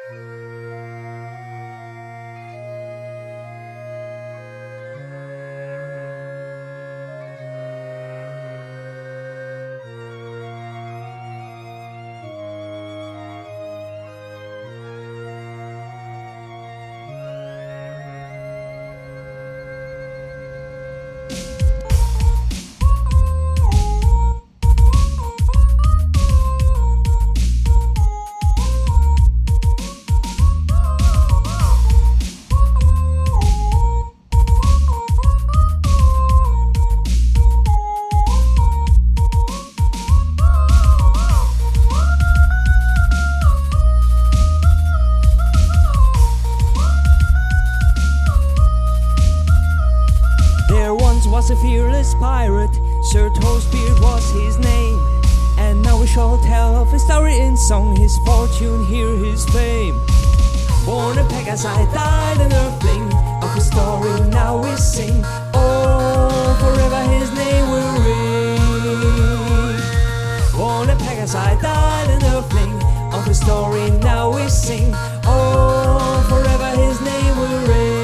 Was a fearless pirate, Sir Toastbeard was his name. And now we shall tell of his story in song, his fortune, hear his fame. Born a Pegasi, died an earthling, of his story now we sing. Oh, forever his name will ring. Born a Pegasi, died an earthling, of his story now we sing. Oh, forever his name will ring.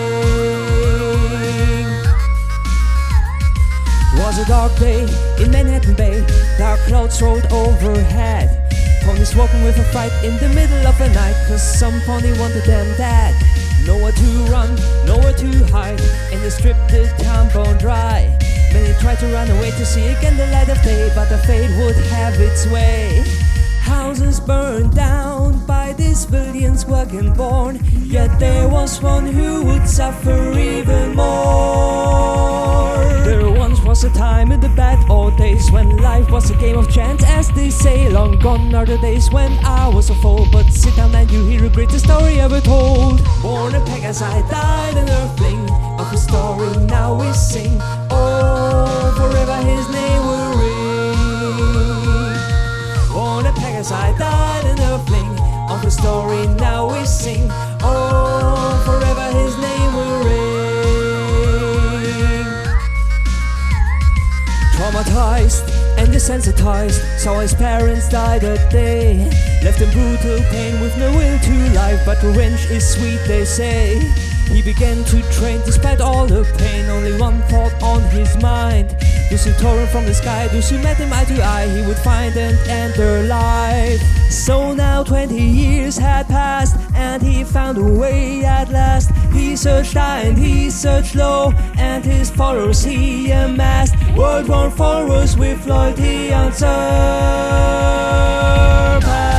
It was a dark day in Manhattan Bay, dark clouds rolled overhead. Ponies walking with a fright in the middle of the night, cause some pony wanted them dead. Nowhere to run, nowhere to hide, and they stripped the town bone dry. Many tried to run away to see again the light of day, but the fate would have its way. Houses burned down by these villains wagon born, yet there was one who would suffer even more. There once was a time in the bad old days when life was a game of chance, as they say. Long gone are the days when I was a fool, but sit down and you hear a greatest story ever told. Born a Pegasi, died an earthling, of his story now we sing. Oh, forever his name will ring. Born a Pegasi, died an earthling, of his story now we sing. Oh, forever his name will ring. Traumatized and desensitized, saw his parents die that day. Left in brutal pain with no will to life, but revenge is sweet they say. He began to train despite all the pain, only one thought on his mind. Those who tore him from the sky, those who met him eye to eye, he would find and end their life. So now 20 years had passed, and he found a way at last. He searched high and he searched low, and his followers he amassed. World-worn followers with loyalty unsurpassed.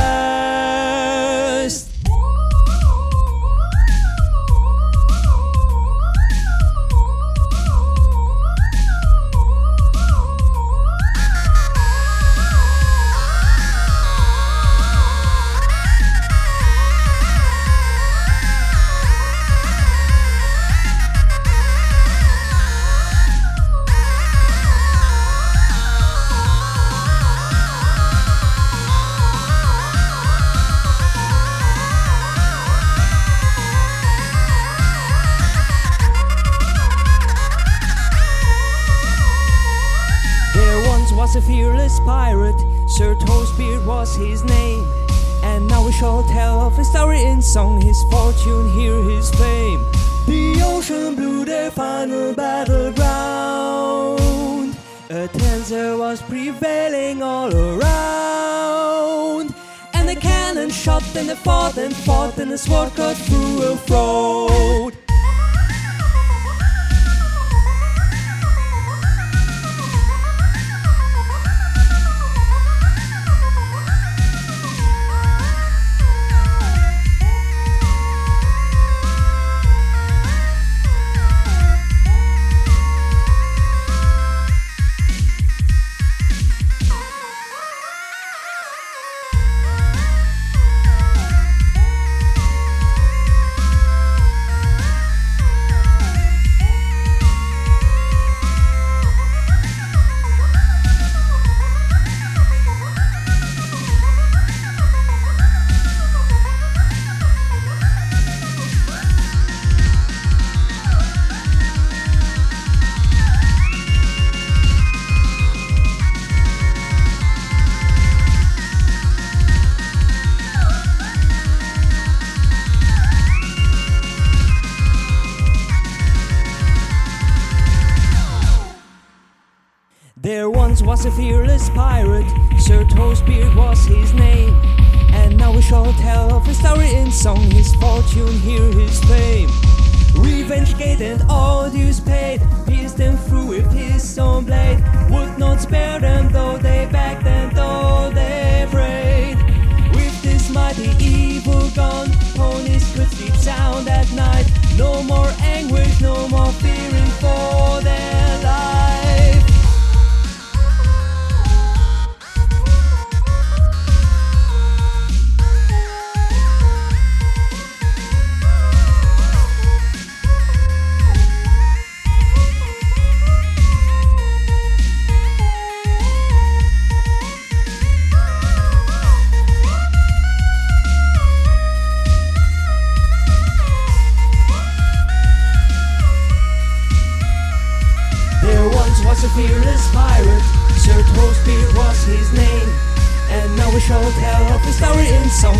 Was a fearless pirate, Sir Toastbeard was his name. And now we shall tell of his story in song, his fortune, hear his fame. The ocean blew their final battleground. A tenser was prevailing all around, and the cannon shot and they fought and fought, and the sword cut through a throat. There once was a fearless pirate, Sir Toastbeard was his name. And now we shall tell of his story in song, his fortune, hear his fame. Revenge gate and all dues paid, pierced them through with his own blade. Would not spare them though they begged and though they prayed. With this mighty evil gone, ponies could sleep sound at night. No more anguish, no more fearing for their life. Was a fearless pirate, Sir Toastbeard was his name. And now we shall tell of his story in song.